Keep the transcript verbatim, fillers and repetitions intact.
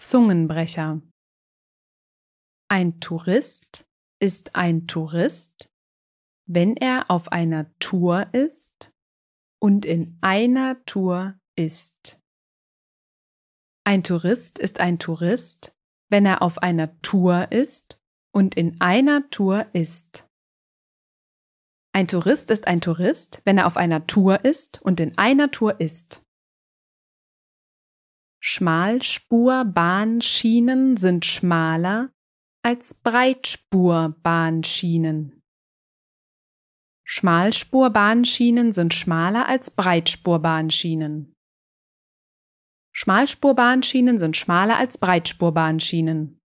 Zungenbrecher. Ein Tourist ist ein Tourist, wenn er auf einer Tour ist und in einer Tour ist. Ein Tourist ist ein Tourist, wenn er auf einer Tour ist und in einer Tour ist. Ein Tourist ist ein Tourist, wenn er auf einer Tour ist und in einer Tour ist. Schmalspurbahnschienen sind schmaler als Breitspurbahnschienen. Schmalspurbahnschienen sind schmaler als Breitspurbahnschienen. Schmalspurbahnschienen sind schmaler als Breitspurbahnschienen.